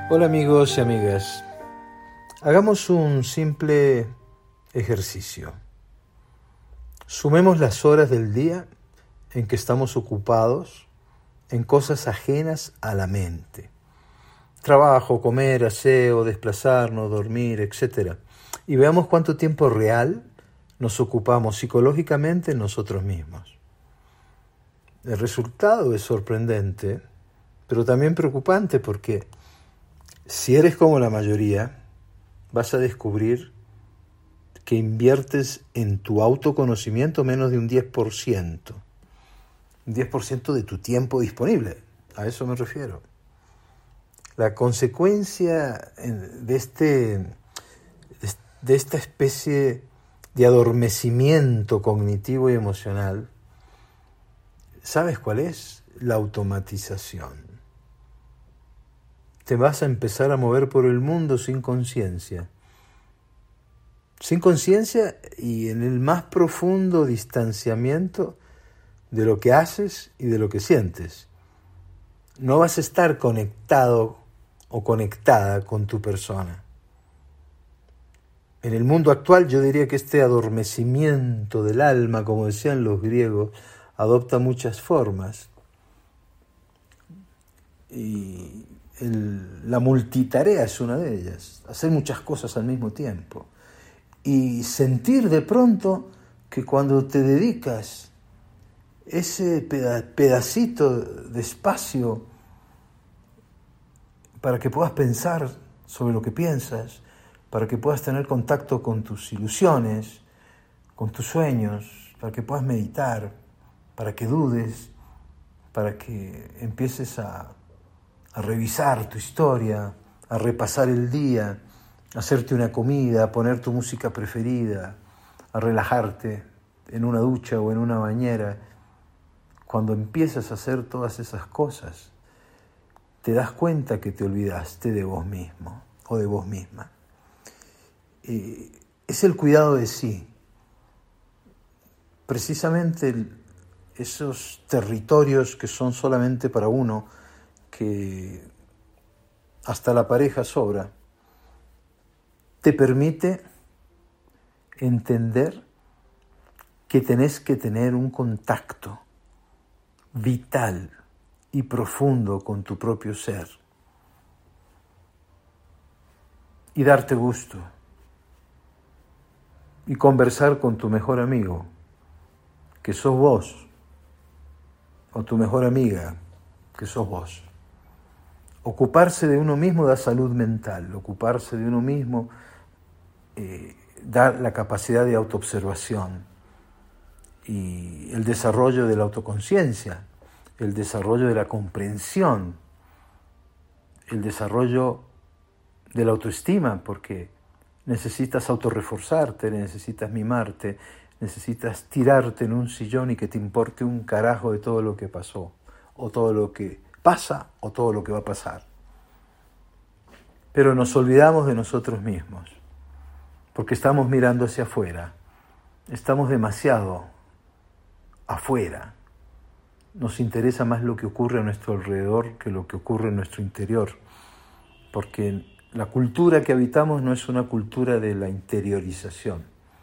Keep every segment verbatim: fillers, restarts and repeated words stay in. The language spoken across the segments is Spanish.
Hola amigos y amigas, hagamos un simple ejercicio. Sumemos las horas del día en que estamos ocupados en cosas ajenas a la mente. Trabajo, comer, aseo, desplazarnos, dormir, etcétera. Y veamos cuánto tiempo real nos ocupamos psicológicamente en nosotros mismos. El resultado es sorprendente, pero también preocupante porque si eres como la mayoría, vas a descubrir que inviertes en tu autoconocimiento menos de un diez por ciento. Un diez por ciento de tu tiempo disponible. A eso me refiero. La consecuencia de, este, de esta especie de adormecimiento cognitivo y emocional, ¿sabes cuál es? La automatización. Te vas a empezar a mover por el mundo sin conciencia. Sin conciencia y en el más profundo distanciamiento de lo que haces y de lo que sientes. No vas a estar conectado o conectada con tu persona. En el mundo actual yo diría que este adormecimiento del alma, como decían los griegos, adopta muchas formas. Y el, la multitarea es una de ellas, hacer muchas cosas al mismo tiempo. Y sentir de pronto que cuando te dedicas ese pedacito de espacio para que puedas pensar sobre lo que piensas, para que puedas tener contacto con tus ilusiones, con tus sueños, para que puedas meditar, para que dudes, para que empieces a, a revisar tu historia, a repasar el día, a hacerte una comida, a poner tu música preferida, a relajarte en una ducha o en una bañera. Cuando empiezas a hacer todas esas cosas, te das cuenta que te olvidaste de vos mismo o de vos misma. Eh, es el cuidado de sí. Precisamente el, esos territorios que son solamente para uno, que hasta la pareja sobra, te permite entender que tenés que tener un contacto vital y profundo con tu propio ser y darte gusto y conversar con tu mejor amigo, que sos vos, o tu mejor amiga, que sos vos. Ocuparse de uno mismo da salud mental, ocuparse de uno mismo eh, da la capacidad de autoobservación y el desarrollo de la autoconciencia, el desarrollo de la comprensión, el desarrollo de la autoestima, porque necesitas autorreforzarte, necesitas mimarte, necesitas tirarte en un sillón y que te importe un carajo de todo lo que pasó, o todo lo que pasa, o todo lo que va a pasar. Pero nos olvidamos de nosotros mismos, porque estamos mirando hacia afuera, estamos demasiado afuera. Nos interesa más lo que ocurre a nuestro alrededor que lo que ocurre en nuestro interior, porque la cultura que habitamos no es una cultura de la interiorización.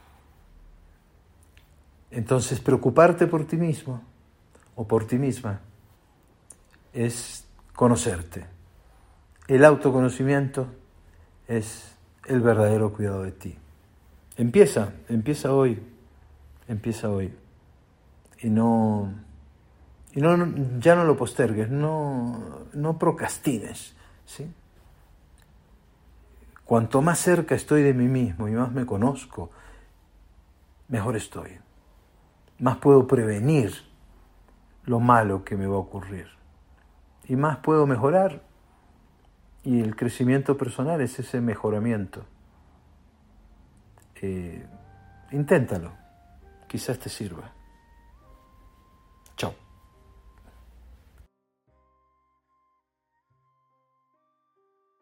Entonces, preocuparte por ti mismo o por ti misma es conocerte. El autoconocimiento es el verdadero cuidado de ti. Empieza, empieza hoy, empieza hoy. Y no, y no ya no lo postergues, no, no procrastines, ¿sí? Cuanto más cerca estoy de mí mismo y más me conozco, mejor estoy. Más puedo prevenir lo malo que me va a ocurrir. Y más puedo mejorar. Y el crecimiento personal es ese mejoramiento. Eh, inténtalo. Quizás te sirva.